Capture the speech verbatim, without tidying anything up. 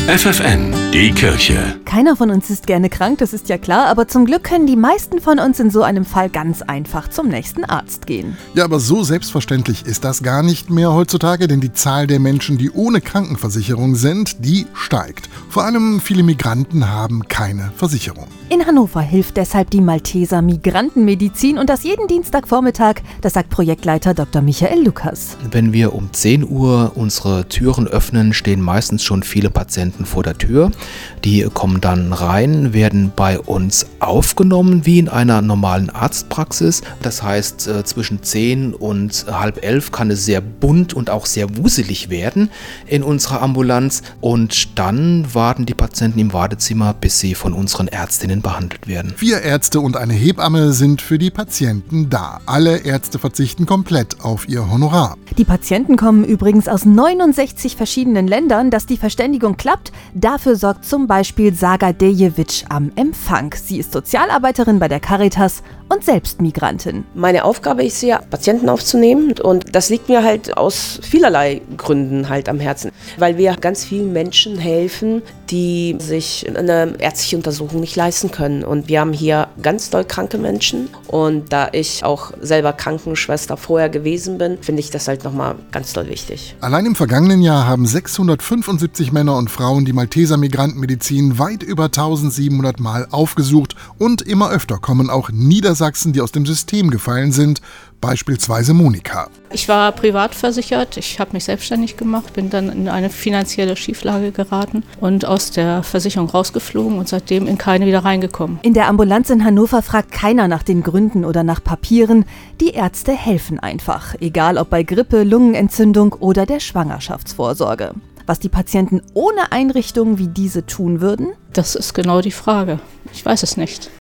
F F N, die Kirche. Keiner von uns ist gerne krank, das ist ja klar, aber zum Glück können die meisten von uns in so einem Fall ganz einfach zum nächsten Arzt gehen. Ja, aber so selbstverständlich ist das gar nicht mehr heutzutage, denn die Zahl der Menschen, die ohne Krankenversicherung sind, die steigt. Vor allem viele Migranten haben keine Versicherung. In Hannover hilft deshalb die Malteser Migrantenmedizin und das jeden Dienstagvormittag, das sagt Projektleiter Doktor Michael Lukas. Wenn wir um zehn Uhr unsere Türen öffnen, stehen meistens schon viele Patienten vor der Tür. Die kommen dann rein, werden bei uns aufgenommen wie in einer normalen Arztpraxis. Das heißt, zwischen zehn und halb elf kann es sehr bunt und auch sehr wuselig werden in unserer Ambulanz. Und dann warten die Patienten im Wartezimmer, bis sie von unseren Ärztinnen behandelt werden. Vier Ärzte und eine Hebamme sind für die Patienten da. Alle Ärzte verzichten komplett auf ihr Honorar. Die Patienten kommen übrigens aus neunundsechzig verschiedenen Ländern. Dass die Verständigung klappt, dafür sorgt zum Beispiel Saga Dejevic am Empfang. Sie ist Sozialarbeiterin bei der Caritas und selbst Migrantin. Meine Aufgabe ist ja, Patienten aufzunehmen, und das liegt mir halt aus vielerlei Gründen halt am Herzen, weil wir ganz vielen Menschen helfen, die sich eine ärztliche Untersuchung nicht leisten können, und wir haben hier ganz doll kranke Menschen, und da ich auch selber Krankenschwester vorher gewesen bin, finde ich das halt nochmal ganz doll wichtig. Allein im vergangenen Jahr haben sechshundertfünfundsiebzig Männer und Frauen die Malteser Migrantenmedizin weit über eintausendsiebenhundert Mal aufgesucht, und immer öfter kommen auch Niedersachsen, die aus dem System gefallen sind, beispielsweise Monika. Ich war privat versichert, ich habe mich selbstständig gemacht, bin dann in eine finanzielle Schieflage geraten und aus der Versicherung rausgeflogen und seitdem in keine wieder reingekommen. In der Ambulanz in Hannover fragt keiner nach den Gründen oder nach Papieren. Die Ärzte helfen einfach, egal ob bei Grippe, Lungenentzündung oder der Schwangerschaftsvorsorge. Was die Patienten ohne Einrichtungen wie diese tun würden? Das ist genau die Frage. Ich weiß es nicht.